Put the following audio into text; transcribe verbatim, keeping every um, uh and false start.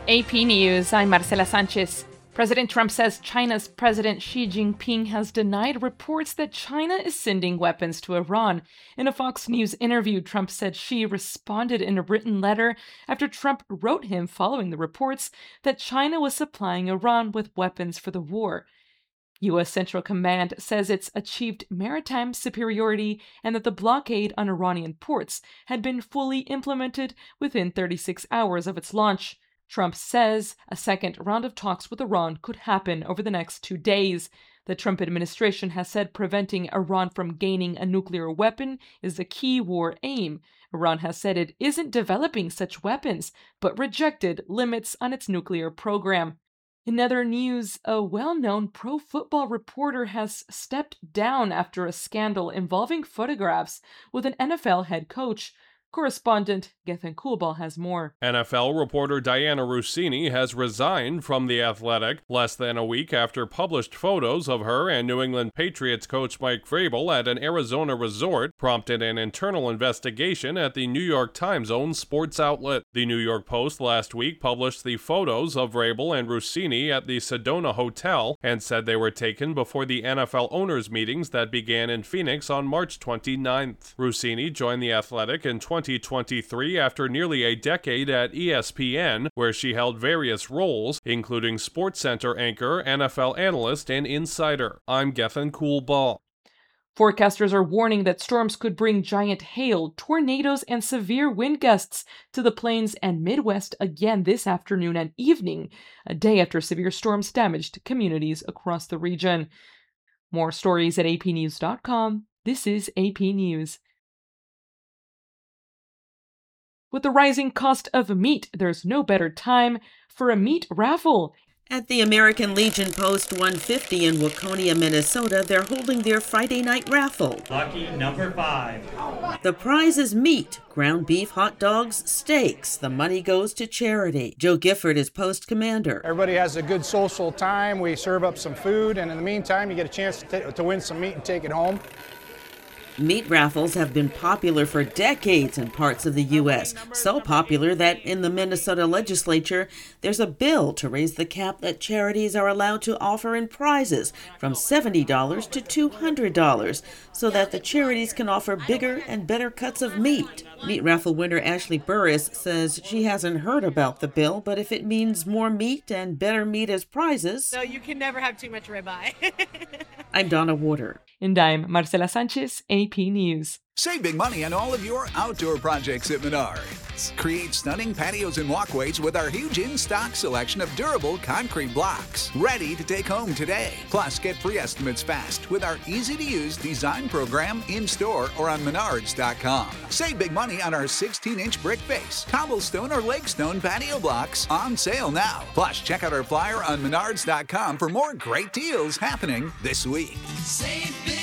A P News, I'm Marcela Sanchez. President Trump says China's President Xi Jinping has denied reports that China is sending weapons to Iran. In a Fox News interview, Trump said Xi responded in a written letter after Trump wrote him following the reports that China was supplying Iran with weapons for the war. U S. Central Command says it's achieved maritime superiority and that the blockade on Iranian ports had been fully implemented within thirty-six hours of its launch. Trump says a second round of talks with Iran could happen over the next two days. The Trump administration has said preventing Iran from gaining a nuclear weapon is the key war aim. Iran has said it isn't developing such weapons, but rejected limits on its nuclear program. In other news, a well-known pro football reporter has stepped down after a scandal involving photographs with an N F L head coach. Correspondent Gethin Coolball has more. N F L reporter Diana Russini has resigned from The Athletic less than a week after published photos of her and New England Patriots coach Mike Vrabel at an Arizona resort prompted an internal investigation at the New York Times-owned sports outlet. The New York Post last week published the photos of Vrabel and Russini at the Sedona Hotel and said they were taken before the N F L owners' meetings that began in Phoenix on March twenty-ninth. Russini joined The Athletic in twenty twenty-three after nearly a decade at E S P N, where she held various roles, including SportsCenter anchor, N F L analyst, and insider. I'm Gethin Coolball. Forecasters are warning that storms could bring giant hail, tornadoes, and severe wind gusts to the plains and Midwest again this afternoon and evening, a day after severe storms damaged communities across the region. More stories at A P news dot com. This is A P News. With the rising cost of meat, there's no better time for a meat raffle. At the American Legion Post one fifty in Waconia, Minnesota, they're holding their Friday night raffle. Lucky number five. The prize is meat, ground beef, hot dogs, steaks. The money goes to charity. Joe Gifford is post commander. Everybody has a good social time. We serve up some food, and in the meantime, you get a chance to, t- to win some meat and take it home. Meat raffles have been popular for decades in parts of the U S, so popular that in the Minnesota legislature, there's a bill to raise the cap that charities are allowed to offer in prizes from seventy dollars to two hundred dollars, so that the charities can offer bigger and better cuts of meat. Meat raffle winner Ashley Burris says she hasn't heard about the bill, but if it means more meat and better meat as prizes... No, you can never have too much ribeye. I'm Donna Warder. And I'm Marcela Sanchez, A P News. Save big money on all of your outdoor projects at Menards. Create stunning patios and walkways with our huge in-stock selection of durable concrete blocks. Ready to take home today. Plus, get free estimates fast with our easy-to-use design program in-store or on menards dot com. Save big money on our sixteen-inch brick base, cobblestone or lakestone patio blocks on sale now. Plus, check out our flyer on menards dot com for more great deals happening this week. Save big.